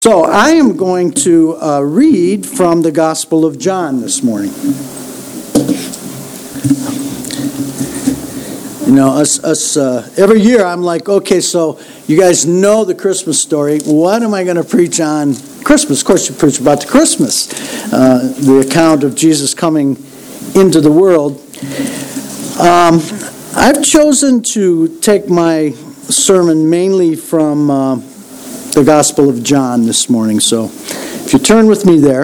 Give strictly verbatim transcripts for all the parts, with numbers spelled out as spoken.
So I am going to uh, read from the Gospel of John this morning. You know, us, us uh, every year I'm like, okay, so you guys know the Christmas story. What am I going to preach on Christmas? Of course, you preach about the Christmas, uh, the account of Jesus coming into the world. Um, I've chosen to take my sermon mainly from Uh, the Gospel of John this morning. So if you turn with me there,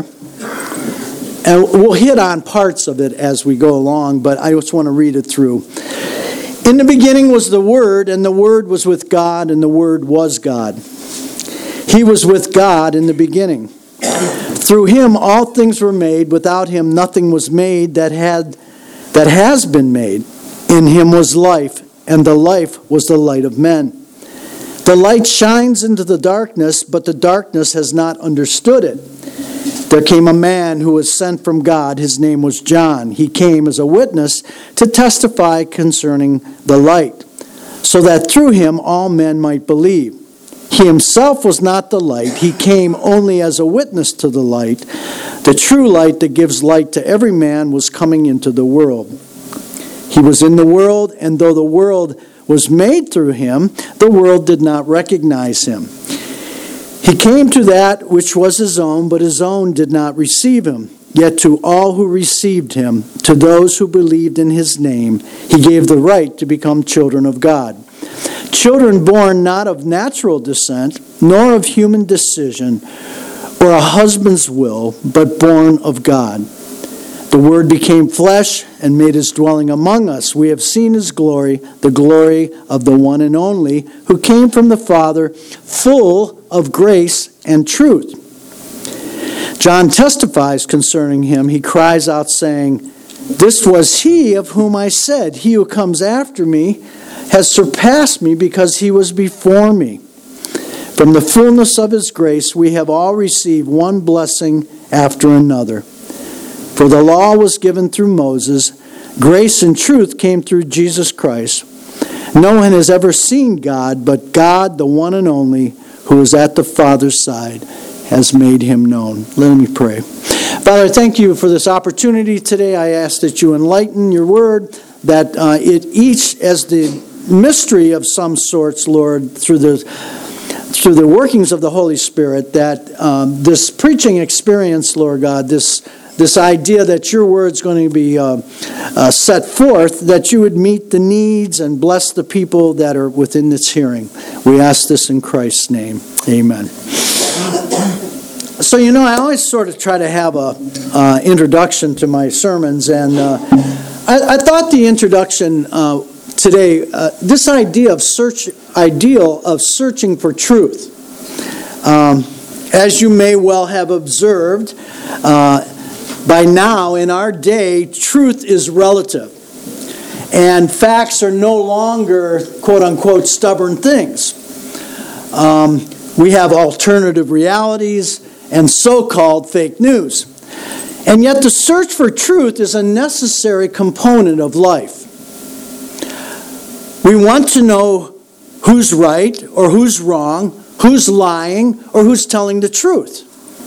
and we'll hit on parts of it as we go along, but I just want to read it through. In the beginning was the Word, and the Word was with God, and the Word was God. He was with God in the beginning. Through Him all things were made. Without Him nothing was made that had that has been made. In Him was life, and the life was the light of men. The light shines into the darkness, but the darkness has not understood it. There came a man who was sent from God. His name was John. He came as a witness to testify concerning the light, so that through him all men might believe. He himself was not the light. He came only as a witness to the light. The true light that gives light to every man was coming into the world. He was in the world, and though the world was made through him, the world did not recognize him. He came to that which was his own, but his own did not receive him. Yet to all who received him, to those who believed in his name, he gave the right to become children of God. Children born not of natural descent, nor of human decision, or a husband's will, but born of God. The Word became flesh and made his dwelling among us. We have seen his glory, the glory of the one and only, who came from the Father, full of grace and truth. John testifies concerning him. He cries out, saying, "This was he of whom I said, he who comes after me has surpassed me because he was before me." From the fullness of his grace we have all received one blessing after another. For the law was given through Moses, grace and truth came through Jesus Christ. No one has ever seen God, but God, the one and only, who is at the Father's side, has made him known. Let me pray. Father, thank you for this opportunity today. I ask that you enlighten your word, that uh, it each as the mystery of some sorts, Lord, through the through the workings of the Holy Spirit, that um, this preaching experience, Lord God, this This idea that your word's going to be uh, uh, set forth, that you would meet the needs and bless the people that are within this hearing. We ask this in Christ's name. Amen. So, you know, I always sort of try to have a uh, introduction to my sermons, and uh, I, I thought the introduction uh, today, uh, this idea of search, ideal of searching for truth, um, as you may well have observed, uh, by now, in our day, truth is relative. And facts are no longer, quote-unquote, stubborn things. Um, we have alternative realities and so-called fake news. And yet the search for truth is a necessary component of life. We want to know who's right or who's wrong, who's lying or who's telling the truth.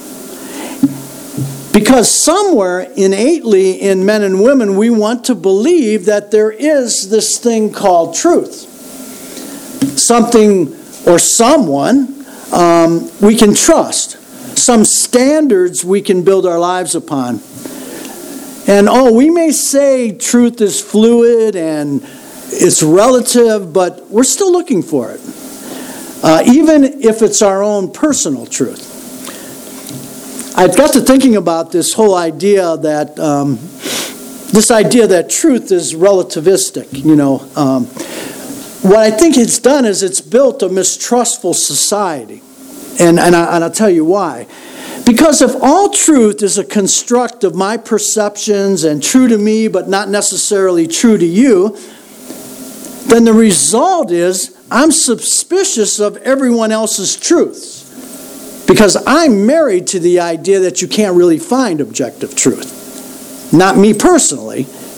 Because somewhere innately in men and women, we want to believe that there is this thing called truth. Something or someone um, we can trust. Some standards we can build our lives upon. And oh, we may say truth is fluid and it's relative, but we're still looking for it. Uh, even if it's our own personal truth. I got to thinking about this whole idea that um, this idea that truth is relativistic. You know, um, what I think it's done is it's built a mistrustful society, and and, I, and I'll tell you why. Because if all truth is a construct of my perceptions and true to me, but not necessarily true to you, then the result is I'm suspicious of everyone else's truths. Because I'm married to the idea that you can't really find objective truth. Not me personally,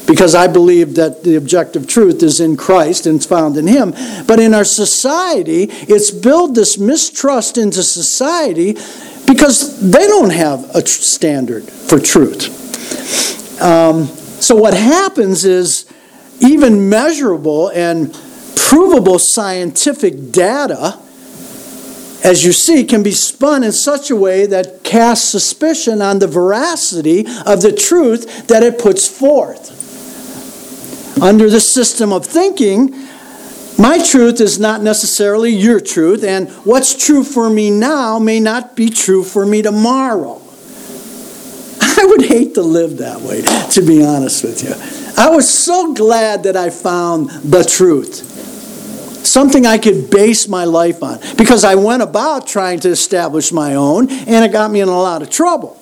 because I believe that the objective truth is in Christ and it's found in Him. But in our society, it's built this mistrust into society because they don't have a tr- standard for truth. Um, so what happens is even measurable and provable scientific data, as you see, can be spun in such a way that casts suspicion on the veracity of the truth that it puts forth. Under this system of thinking, my truth is not necessarily your truth, and what's true for me now may not be true for me tomorrow. I would hate to live that way, to be honest with you. I was so glad that I found the truth. Something I could base my life on. Because I went about trying to establish my own, and it got me in a lot of trouble.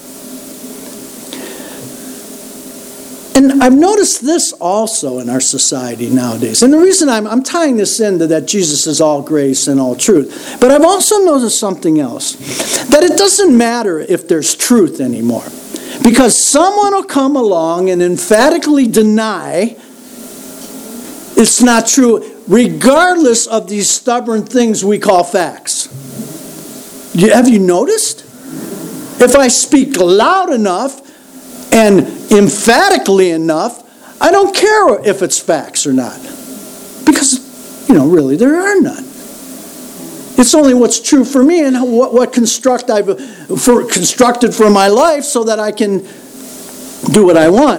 And I've noticed this also in our society nowadays. And the reason I'm, I'm tying this into that Jesus is all grace and all truth. But I've also noticed something else. That it doesn't matter if there's truth anymore. Because someone will come along and emphatically deny it's not true, regardless of these stubborn things we call facts. Have you noticed? If I speak loud enough and emphatically enough, I don't care if it's facts or not. Because, you know, really, there are none. It's only what's true for me and what, what construct I've for, constructed for my life so that I can do what I want.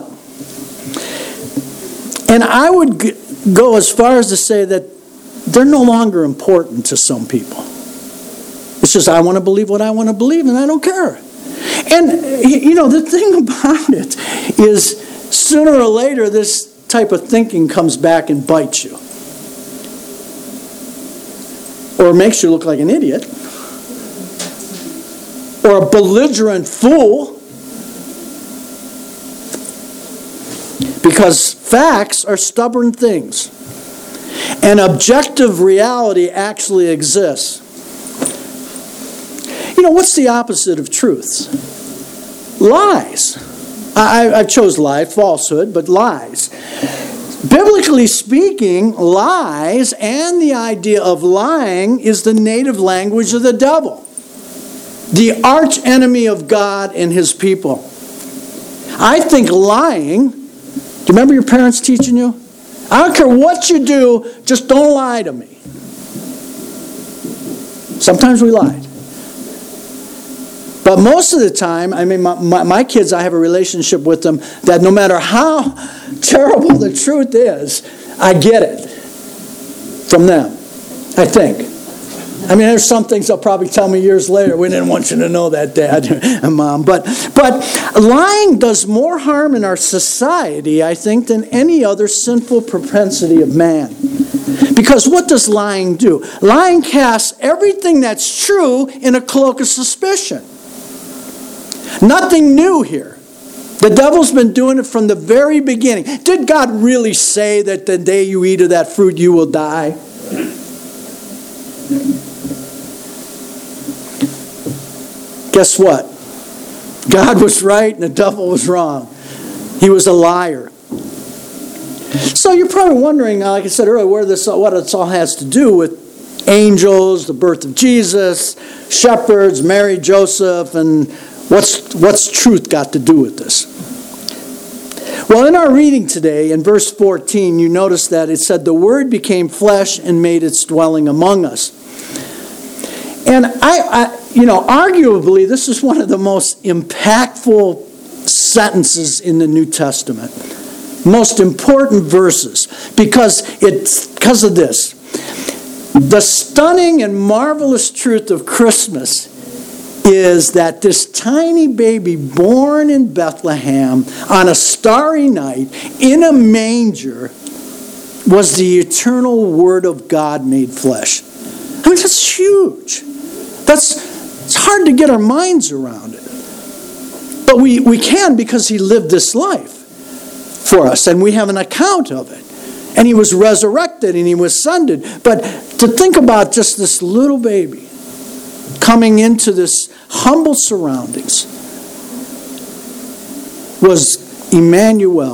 And I would g- go as far as to say that they're no longer important to some people. It's just I want to believe what I want to believe and I don't care. And, you know, the thing about it is sooner or later this type of thinking comes back and bites you. Or makes you look like an idiot. Or a belligerent fool. Because facts are stubborn things. And objective reality actually exists. You know, what's the opposite of truth? Lies. I, I chose lie, falsehood, but lies. Biblically speaking, lies and the idea of lying is the native language of the devil. The arch enemy of God and His people. I think lying, do you remember your parents teaching you? I don't care what you do, just don't lie to me. Sometimes we lied. But most of the time, I mean, my, my, my kids, I have a relationship with them that no matter how terrible the truth is, I get it from them, I think. I mean, there's some things they'll probably tell me years later, we didn't want you to know that, Dad and Mom. But, but lying does more harm in our society, I think, than any other sinful propensity of man. Because what does lying do? Lying casts everything that's true in a cloak of suspicion. Nothing new here. The devil's been doing it from the very beginning. Did God really say that the day you eat of that fruit you will die? Guess what? God was right and the devil was wrong. He was a liar. So you're probably wondering, like I said earlier, where this, what this all has to do with angels, the birth of Jesus, shepherds, Mary, Joseph, and What's, what's truth got to do with this? Well, in our reading today, in verse fourteen, you notice that it said, the Word became flesh and made its dwelling among us. And I, I, you know, arguably, this is one of the most impactful sentences in the New Testament. Most important verses. Because it's because of this. The stunning and marvelous truth of Christmas is that this tiny baby born in Bethlehem on a starry night in a manger was the eternal Word of God made flesh. I mean, that's huge. That's it's hard to get our minds around it. But we, we can because He lived this life for us and we have an account of it. And He was resurrected and He was ascended. But to think about just this little baby coming into this humble surroundings was Emmanuel,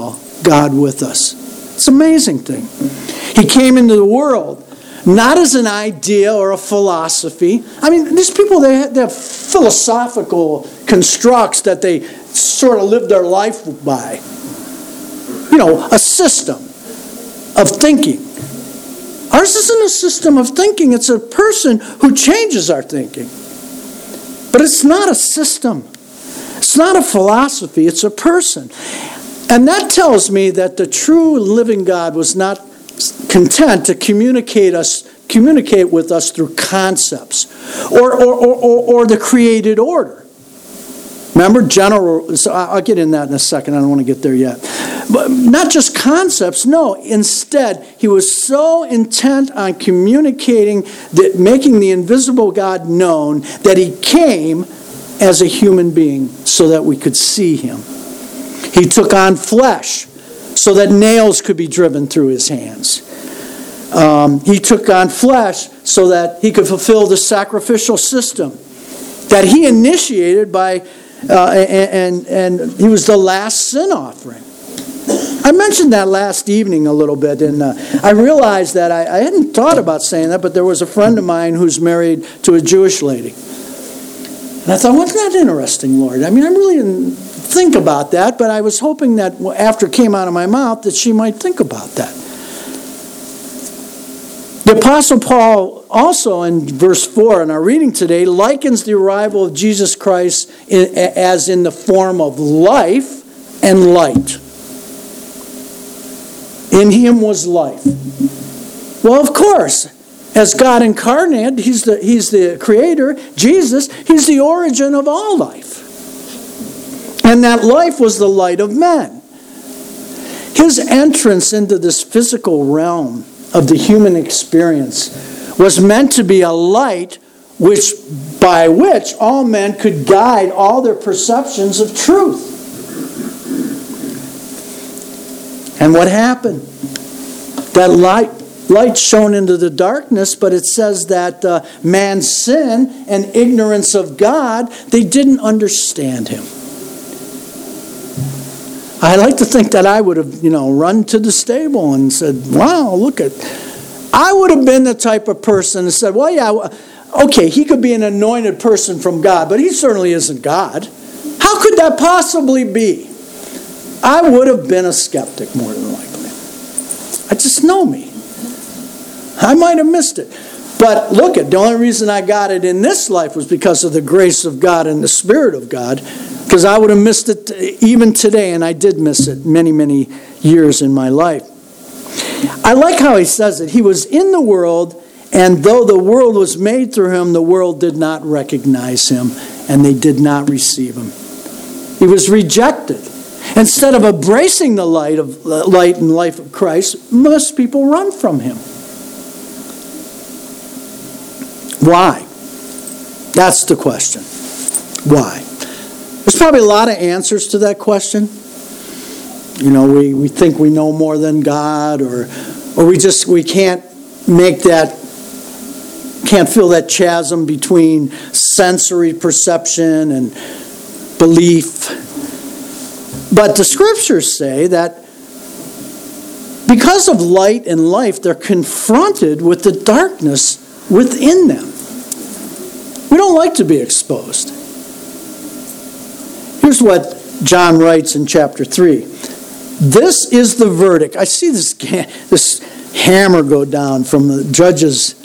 God with us. It's an amazing thing. He came into the world not as an idea or a philosophy. I mean, these people, they have, they have philosophical constructs that they sort of live their life by. You know, a system of thinking. Ours isn't a system of thinking. It's a person who changes our thinking. But it's not a system. It's not a philosophy. It's a person. And that tells me that the true living God was not content to communicate us, communicate with us through concepts or, or, or, or, or the created order. Remember, general, so I'll get in that in a second. I don't want to get there yet. But not just concepts, no. Instead, he was so intent on communicating, that, making the invisible God known, that he came as a human being so that we could see him. He took on flesh so that nails could be driven through his hands. Um, he took on flesh so that he could fulfill the sacrificial system that he initiated by, uh, and, and, and he was the last sin offering. I mentioned that last evening a little bit, and uh, I realized that I, I hadn't thought about saying that, but there was a friend of mine who's married to a Jewish lady. And I thought, wasn't that interesting, Lord? I mean, I really didn't think about that, but I was hoping that after it came out of my mouth that she might think about that. The Apostle Paul also in verse four in our reading today likens the arrival of Jesus Christ in, as in the form of life and light. In him was life. Well, of course, as God incarnate, he's the, he's the creator, Jesus, he's the origin of all life. And that life was the light of men. His entrance into this physical realm of the human experience was meant to be a light which, by which all men could guide all their perceptions of truth. And what happened? That light, light shone into the darkness, but it says that uh, man's sin and ignorance of God, they didn't understand him. I like to think that I would have, you know, run to the stable and said, wow, look at... I would have been the type of person that said, well, yeah, okay, he could be an anointed person from God, but he certainly isn't God. How could that possibly be? I would have been a skeptic more than likely. I just know me. I might have missed it. But look, at the only reason I got it in this life was because of the grace of God and the Spirit of God, because I would have missed it even today, and I did miss it many, many years in my life. I like how he says it. He was in the world, and though the world was made through him, the world did not recognize him, and they did not receive him. He was rejected. Instead of embracing the light of light and life of Christ, most people run from him. Why? That's the question. Why? There's probably a lot of answers to that question. You know, we, we think we know more than God, or or we just we can't make that can't fill that chasm between sensory perception and belief. But the scriptures say that because of light and life, they're confronted with the darkness within them. We don't like to be exposed. Here's what John writes in chapter three. This is the verdict. I see this, this hammer go down from the judges.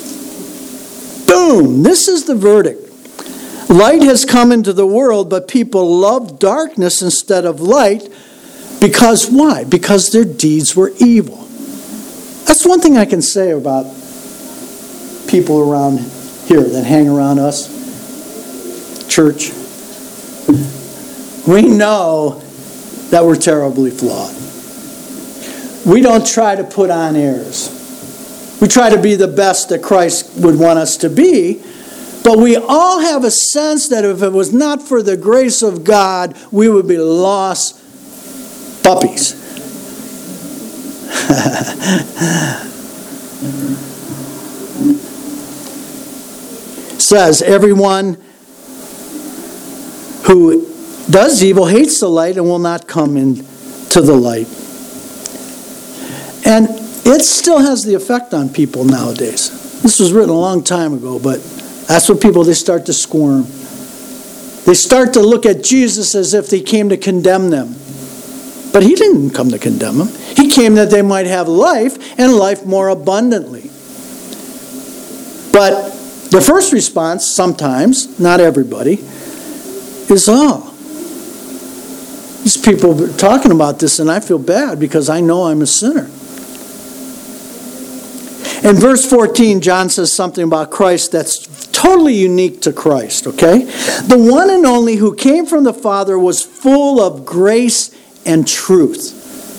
Boom! This is the verdict. Light has come into the world, but people love darkness instead of light. Because why? Because their deeds were evil. That's one thing I can say about people around here that hang around us. Church. We know that we're terribly flawed. We don't try to put on airs. We try to be the best that Christ would want us to be, but we all have a sense that if it was not for the grace of God, we would be lost puppies. Says, everyone who does evil hates the light and will not come into the light, And it still has the effect on people nowadays. This was written a long time ago, but that's what people, they start to squirm. They start to look at Jesus as if he came to condemn them. But he didn't come to condemn them. He came that they might have life, and life more abundantly. But the first response, sometimes, not everybody, is, oh, these people are talking about this and I feel bad because I know I'm a sinner. In verse fourteen, John says something about Christ that's totally unique to Christ, okay? The one and only who came from the Father was full of grace and truth.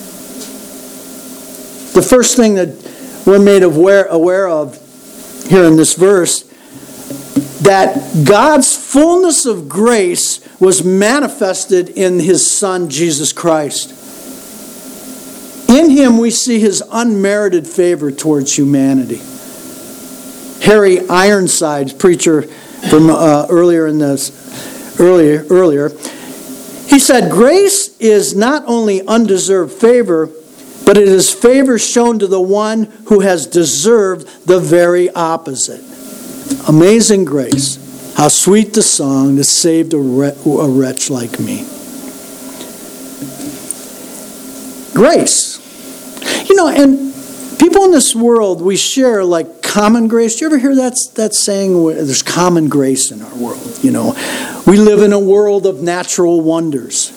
The first thing that we're made aware, aware of here in this verse, that God's fullness of grace was manifested in his Son, Jesus Christ. In him we see his unmerited favor towards humanity. Harry Ironside, preacher from uh, earlier in this, earlier, earlier, he said, grace is not only undeserved favor, but it is favor shown to the one who has deserved the very opposite. Amazing grace. How sweet the song that saved a, re- a wretch like me. Grace. You know, and people in this world, we share like common grace. Do you ever hear that, that saying, there's common grace in our world? You know, we live in a world of natural wonders.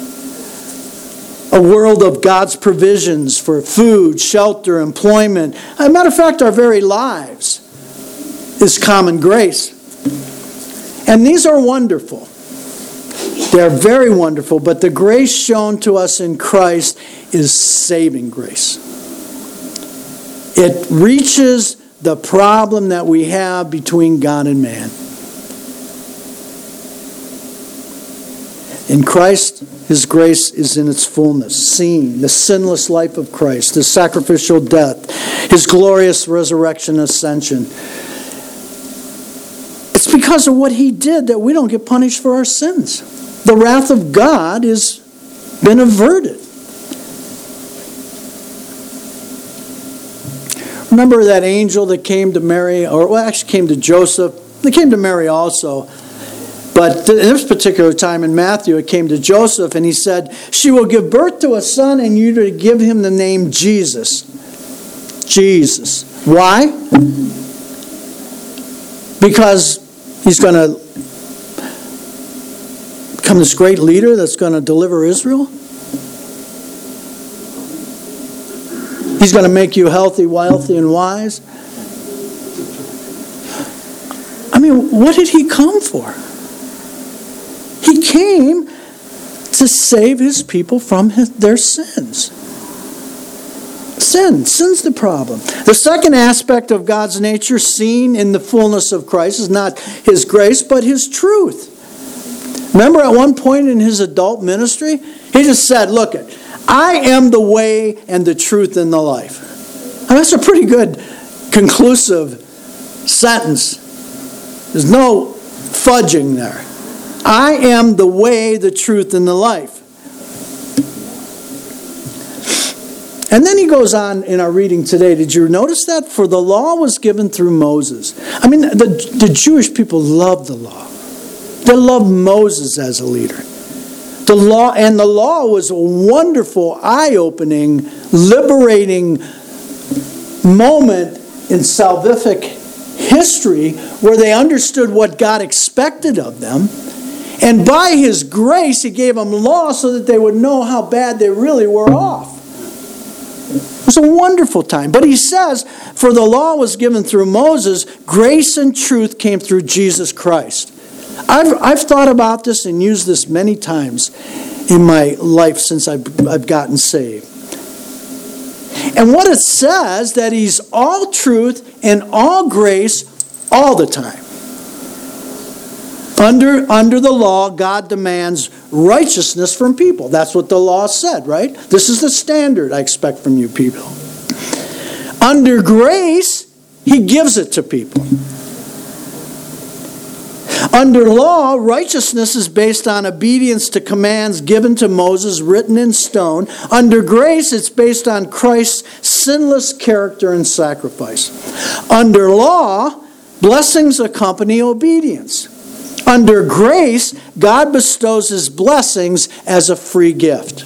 A world of God's provisions for food, shelter, employment. As a matter of fact, our very lives is common grace. And these are wonderful. They are very wonderful, but the grace shown to us in Christ is saving grace. It reaches the problem that we have between God and man. In Christ, his grace is in its fullness, seen, the sinless life of Christ, his sacrificial death, his glorious resurrection and ascension. It's because of what he did that we don't get punished for our sins. The wrath of God has been averted. Remember that angel that came to Mary, or well, actually came to Joseph. They came to Mary also. But in this particular time in Matthew, it came to Joseph, and he said, she will give birth to a son, and you to give him the name Jesus. Jesus. Why? Because he's going to become this great leader that's going to deliver Israel. He's going to make you healthy, wealthy, and wise. I mean, what did he come for? He came to save his people from his, their sins. Sin. Sin's the problem. The second aspect of God's nature seen in the fullness of Christ is not his grace, but his truth. Remember at one point in his adult ministry, he just said, look, I am the way and the truth and the life. Now, that's a pretty good conclusive sentence. There's no fudging there. I am the way, the truth, and the life. And then he goes on in our reading today. Did you notice that? For the law was given through Moses. I mean, the, the Jewish people loved the law. They loved Moses as a leader. The law, and the law was a wonderful, eye-opening, liberating moment in salvific history where they understood what God expected of them. And by his grace, he gave them law so that they would know how bad they really were off. It was a wonderful time. But he says, for the law was given through Moses, grace and truth came through Jesus Christ. I've, I've thought about this and used this many times in my life since I've, I've gotten saved. And what it says, that he's all truth and all grace all the time. Under, under the law, God demands righteousness from people. That's what the law said, right? This is the standard I expect from you people. Under grace, he gives it to people. Under law, righteousness is based on obedience to commands given to Moses, written in stone. Under grace, it's based on Christ's sinless character and sacrifice. Under law, blessings accompany obedience. Under grace, God bestows His blessings as a free gift.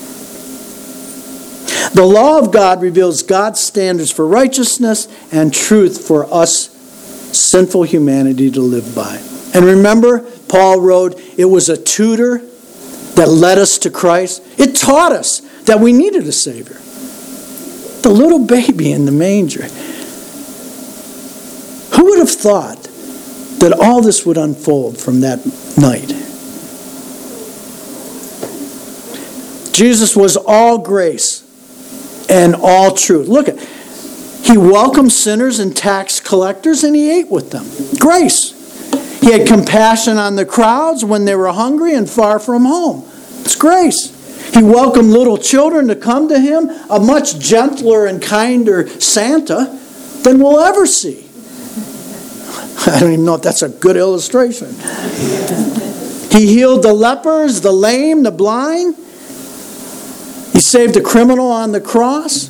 The law of God reveals God's standards for righteousness and truth for us sinful humanity to live by. And remember, Paul wrote, it was a tutor that led us to Christ. It taught us that we needed a Savior. The little baby in the manger. Who would have thought that all this would unfold from that night? Jesus was all grace and all truth. Look at, He welcomed sinners and tax collectors and He ate with them. Grace. He had compassion on the crowds when they were hungry and far from home. It's grace. He welcomed little children to come to Him, a much gentler and kinder Santa than we'll ever see. I don't even know if that's a good illustration. He healed the lepers, the lame, the blind. He saved a criminal on the cross.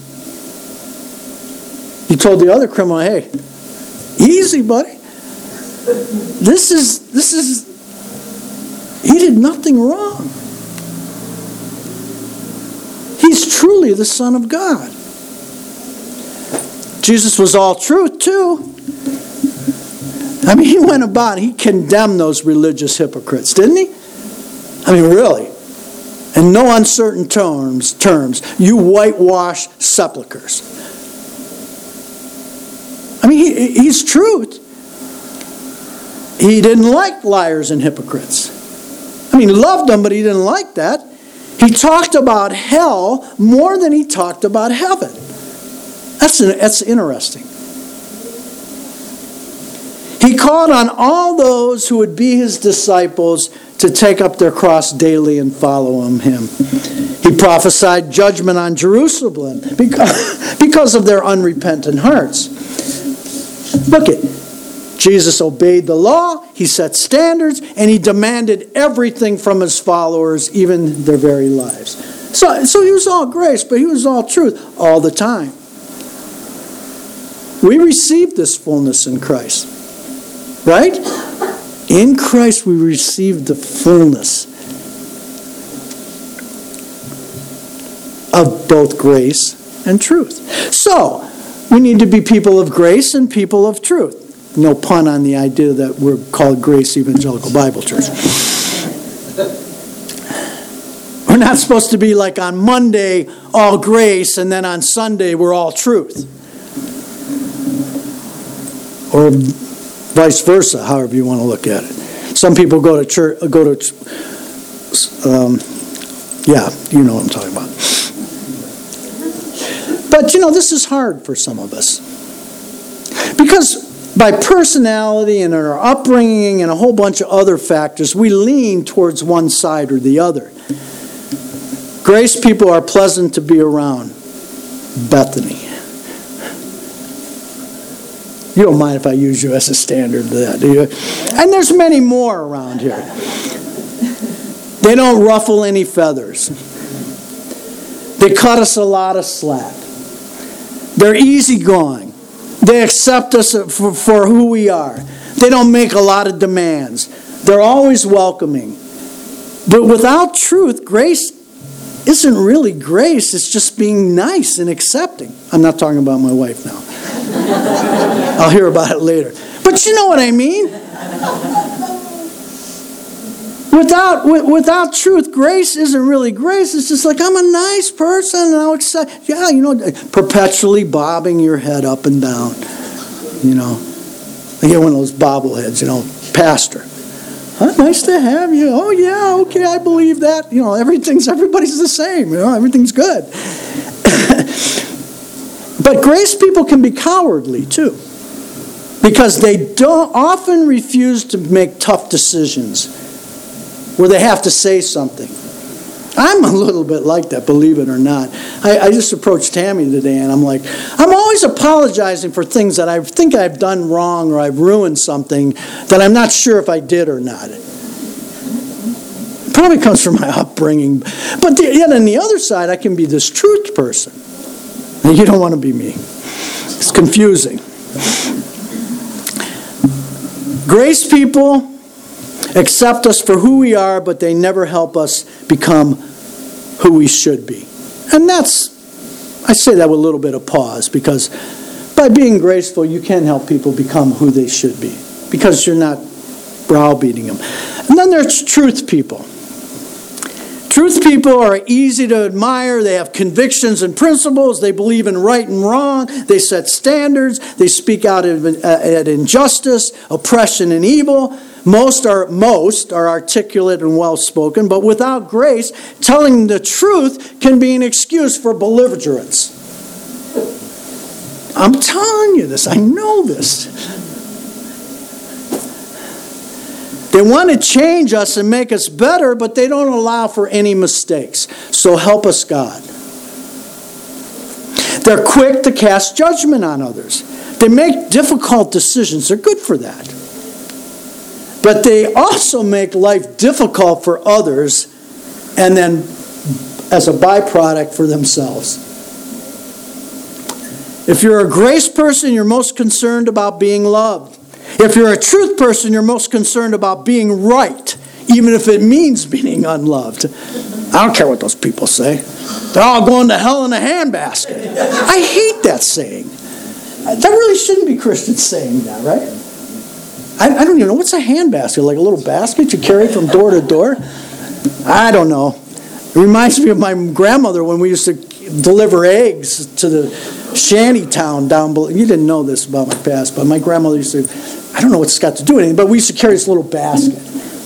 He told the other criminal, hey, easy, buddy. This is, this is, he did nothing wrong. He's truly the Son of God. Jesus was all truth, too. I mean, He went about, He condemned those religious hypocrites, didn't He? I mean, really. In no uncertain terms, terms, you whitewashed sepulchres. I mean, he, He's truth. He didn't like liars and hypocrites. I mean, he loved them, but He didn't like that. He talked about hell more than He talked about heaven. That's, an, that's interesting. He called on all those who would be His disciples to take up their cross daily and follow Him. He prophesied judgment on Jerusalem because, because of their unrepentant hearts. Look at Jesus obeyed the law, He set standards, and He demanded everything from His followers, even their very lives. So, so He was all grace, but He was all truth all the time. We received this fullness in Christ. Right? In Christ we received the fullness of both grace and truth. So, we need to be people of grace and people of truth. No pun on the idea that we're called Grace Evangelical Bible Church. We're not supposed to be like on Monday, all grace, and then on Sunday, we're all truth. Or vice versa, however you want to look at it. Some people go to church, go to, um, yeah, you know what I'm talking about. But, you know, this is hard for some of us. Because by personality and our upbringing and a whole bunch of other factors, we lean towards one side or the other. Grace people are pleasant to be around. Bethany. You don't mind if I use you as a standard to that, do you? And there's many more around here. They don't ruffle any feathers. They cut us a lot of slack. They're easygoing. They accept us for, for who we are. They don't make a lot of demands. They're always welcoming. But without truth, grace isn't really grace. It's just being nice and accepting. I'm not talking about my wife now. I'll hear about it later. But you know what I mean? Without, without truth, grace isn't really grace. It's just like, I'm a nice person, and I'll accept. Yeah, you know, perpetually bobbing your head up and down. You know, I get one of those bobbleheads, you know, pastor. Huh, nice to have you. Oh, yeah, okay, I believe that. You know, everything's, everybody's the same. You know, everything's good. But grace people can be cowardly, too. Because they don't often refuse to make tough decisions where they have to say something. I'm a little bit like that, believe it or not. I, I just approached Tammy today, and I'm like, I'm always apologizing for things that I think I've done wrong or I've ruined something that I'm not sure if I did or not. It probably comes from my upbringing. But the, yet on the other side, I can be this truth person. And you don't want to be me. It's confusing. Grace people accept us for who we are, but they never help us become who we should be. And that's, I say that with a little bit of pause, because by being graceful, you can help people become who they should be, because you're not browbeating them. And then there's truth people. Truth people are easy to admire. They have convictions and principles. They believe in right and wrong. They set standards. They speak out at injustice, oppression, and evil. Most are most are articulate and well-spoken, but without grace, telling the truth can be an excuse for belligerence. I'm telling you this. I know this. They want to change us and make us better, but they don't allow for any mistakes. So help us, God. They're quick to cast judgment on others. They make difficult decisions. They're good for that. But they also make life difficult for others, and then as a byproduct for themselves. If you're a grace person, you're most concerned about being loved. If you're a truth person, you're most concerned about being right, even if it means being unloved. I don't care what those people say. They're all going to hell in a handbasket. I hate that saying. That really shouldn't be Christians saying that, right? I, I don't even know. What's a handbasket? Like a little basket you carry from door to door? I don't know. It reminds me of my grandmother when we used to deliver eggs to the shanty town down below. You didn't know this about my past, but my grandmother used to, I don't know what it's got to do with anything, but we used to carry this little basket.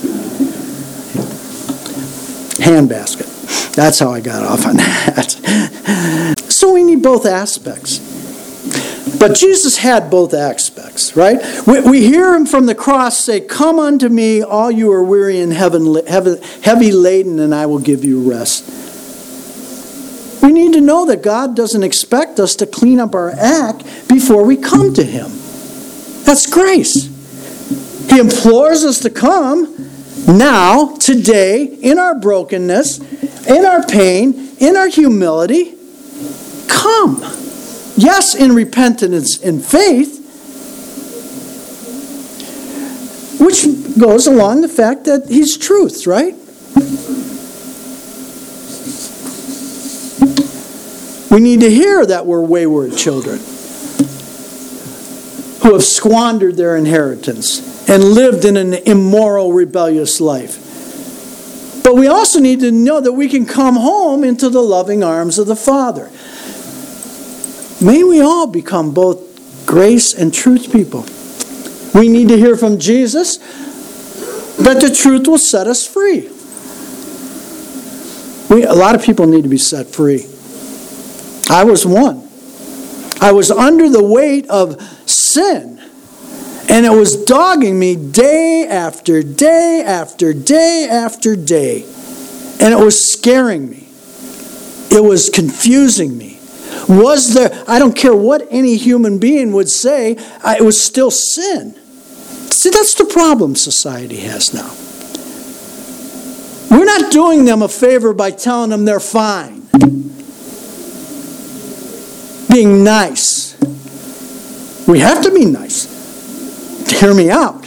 Hand basket. That's how I got off on that. So we need both aspects. But Jesus had both aspects, right? We, we hear him from the cross say, "Come unto me, all you are weary and heavy laden, and I will give you rest." We need to know that God doesn't expect us to clean up our act before we come to him. That's grace. He implores us to come now, today, in our brokenness, in our pain, in our humility. Come. Yes, in repentance and faith, which goes along the fact that he's truth, right? We need to hear that we're wayward children who have squandered their inheritance and lived in an immoral, rebellious life. But we also need to know that we can come home into the loving arms of the Father. May we all become both grace and truth people. We need to hear from Jesus that the truth will set us free. We, a lot of people need to be set free. I was one. I was under the weight of sin, and it was dogging me day after day after day after day. And it was scaring me. It was confusing me. Was there, I don't care what any human being would say, it was still sin. See, that's the problem society has now. We're not doing them a favor by telling them they're fine. Being nice. We have to be nice. Hear me out.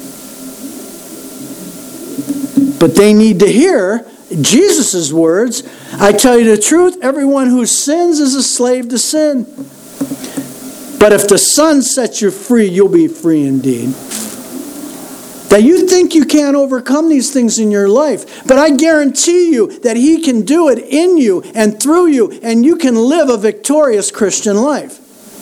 But they need to hear Jesus' words. I tell you the truth, everyone who sins is a slave to sin. But if the Son sets you free, you'll be free indeed. That you think you can't overcome these things in your life, but I guarantee you that he can do it in you and through you, and you can live a victorious Christian life.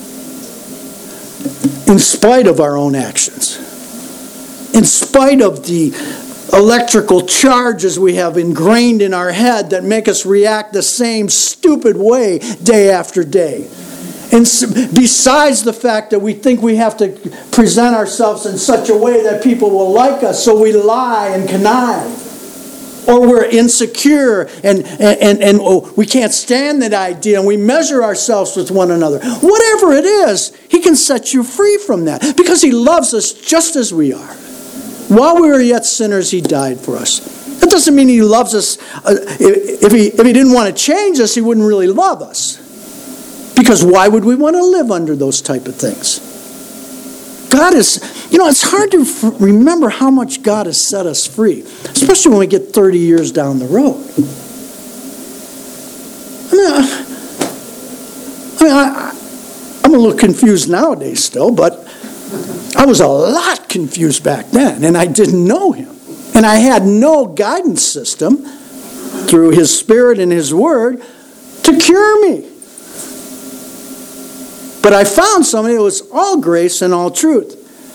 In spite of our own actions. In spite of the electrical charges we have ingrained in our head that make us react the same stupid way day after day. And besides the fact that we think we have to present ourselves in such a way that people will like us, so we lie and connive. or we're insecure and, and, and oh, we can't stand that idea and we measure ourselves with one another. Whatever it is, he can set you free from that because he loves us just as we are. While we were yet sinners, he died for us. That doesn't mean he loves us. Uh, if, he, if he didn't want to change us, he wouldn't really love us. Because why would we want to live under those type of things? God is, you know, it's hard to f- remember how much God has set us free, especially when we get thirty years down the road. I mean, I, I mean I, I'm a little confused nowadays still, but I was a lot confused back then, and I didn't know him. And I had no guidance system through his Spirit and his Word to cure me. But I found somebody that was all grace and all truth.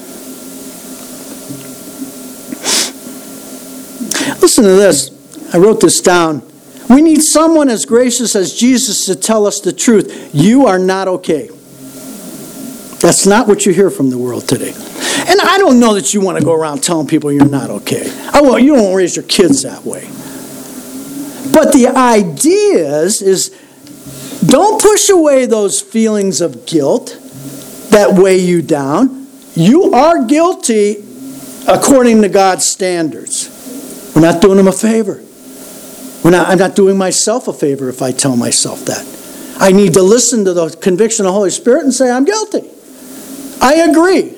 Listen to this. I wrote this down. We need someone as gracious as Jesus to tell us the truth. You are not okay. That's not what you hear from the world today. And I don't know that you want to go around telling people you're not okay. I well, you don't raise your kids that way. But the idea is, is don't push away those feelings of guilt that weigh you down. You are guilty according to God's standards. We're not doing them a favor. We're not, I'm not doing myself a favor if I tell myself that. I need to listen to the conviction of the Holy Spirit and say, I'm guilty. I agree.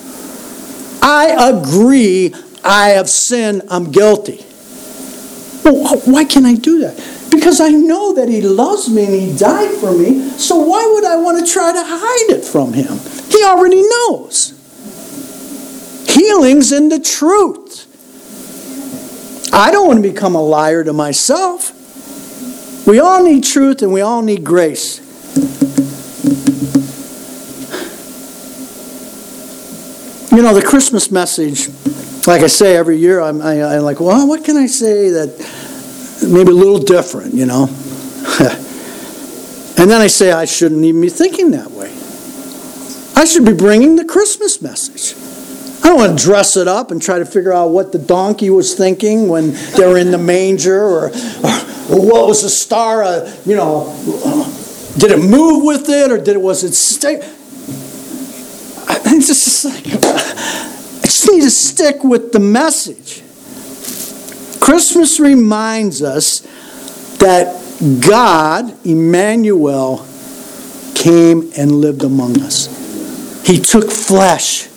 I agree. I have sinned. I'm guilty. Well, why can I do that? Because I know that he loves me and he died for me. So why would I want to try to hide it from him? He already knows. Healing's in the truth. I don't want to become a liar to myself. We all need truth and we all need grace. You know, the Christmas message, like I say every year, I'm, I, I'm like, well, what can I say that maybe a little different, you know? And then I say I shouldn't even be thinking that way. I should be bringing the Christmas message. I don't want to dress it up and try to figure out what the donkey was thinking when they were in the manger, or, or, or what was the star, uh, you know, uh, did it move with it, or did it, was it stay? I just, like, I just need to stick with the message. Christmas reminds us that God, Emmanuel, came and lived among us. He took flesh.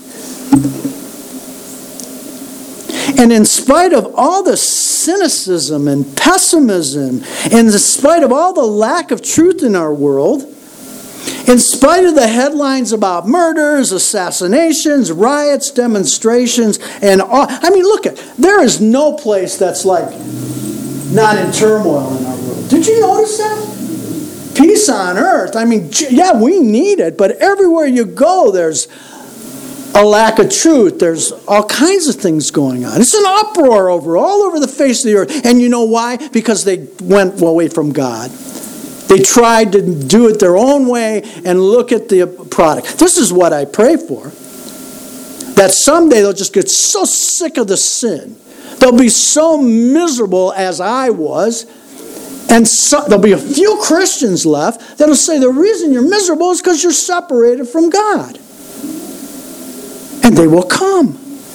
And in spite of all the cynicism and pessimism, and in spite of all the lack of truth in our world, in spite of the headlines about murders, assassinations, riots, demonstrations, and all, I mean, look at, there is no place that's like not in turmoil in our world. Did you notice that? Peace on earth. I mean, yeah, we need it, but everywhere you go, there's a lack of truth. There's all kinds of things going on. It's an uproar over all over the face of the earth. And you know why? Because they went away from God. They tried to do it their own way and look at the product. This is what I pray for. That someday they'll just get so sick of the sin. They'll be so miserable as I was. And so, there'll be a few Christians left that'll say the reason you're miserable is because you're separated from God. And they will come.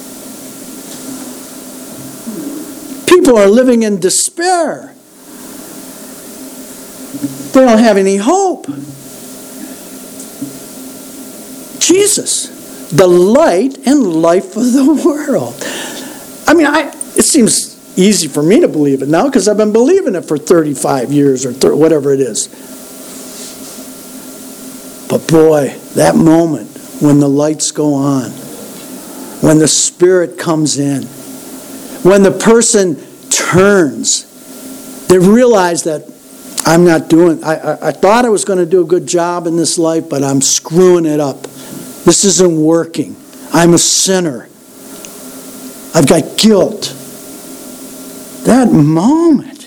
People are living in despair. They don't have any hope. Jesus, the light and life of the world. I mean, I, it seems easy for me to believe it now because I've been believing it for thirty-five years or thirty, whatever it is. But boy, that moment when the lights go on, when the Spirit comes in, when the person turns, they realize that I'm not doing, I, I, I thought I was going to do a good job in this life, but I'm screwing it up. This isn't working. I'm a sinner. I've got guilt. That moment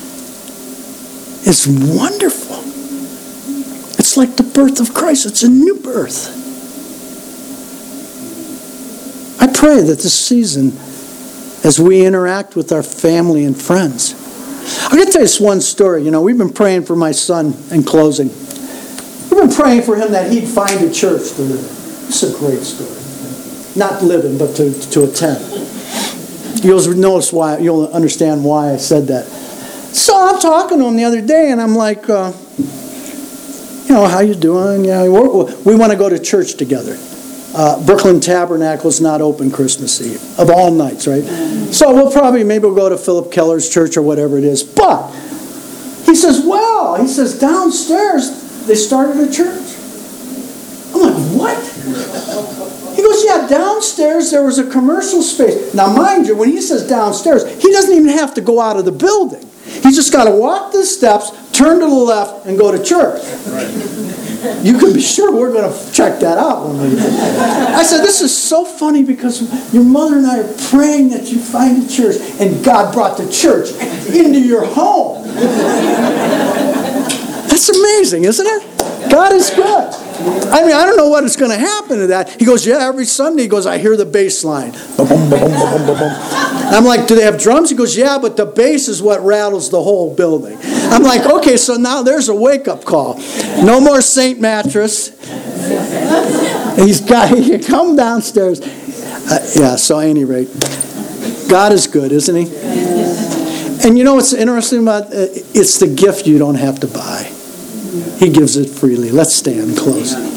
is wonderful. It's like the birth of Christ. It's a new birth. I pray that this season, as we interact with our family and friends. I'm going to tell you this one story. You know, we've been praying for my son in closing. We've been praying for him that he'd find a church to live in. It's a great story. Not live in, but to, to attend. You'll notice why, you'll understand why I said that. So I'm talking to him the other day, and I'm like, uh, you know, how you doing? Yeah, we want to go to church together. Uh, Brooklyn Tabernacle is not open Christmas Eve, of all nights, right? So we'll probably, maybe we'll go to Philip Keller's church or whatever it is. But he says, well, he says, downstairs they started a church. I'm like, what? He goes, yeah, downstairs there was a commercial space. Now, mind you, when he says downstairs, he doesn't even have to go out of the building. He's just got to walk the steps, turn to the left, and go to church. You can be sure we're going to check that out when we do. I said, this is so funny because your mother and I are praying that you find a church, and God brought the church into your home. That's amazing, isn't it? God is good. I mean, I don't know what is going to happen to that. He goes, yeah, every Sunday, he goes, I hear the bass line. I'm like, do they have drums? He goes, yeah, but the bass is what rattles the whole building. I'm like, okay, so now there's a wake-up call. No more Saint Mattress. He's got, he can come downstairs. Uh, yeah, so at any rate, God is good, isn't he? And you know what's interesting about it? It's the gift you don't have to buy. He gives it freely. Let's stand close.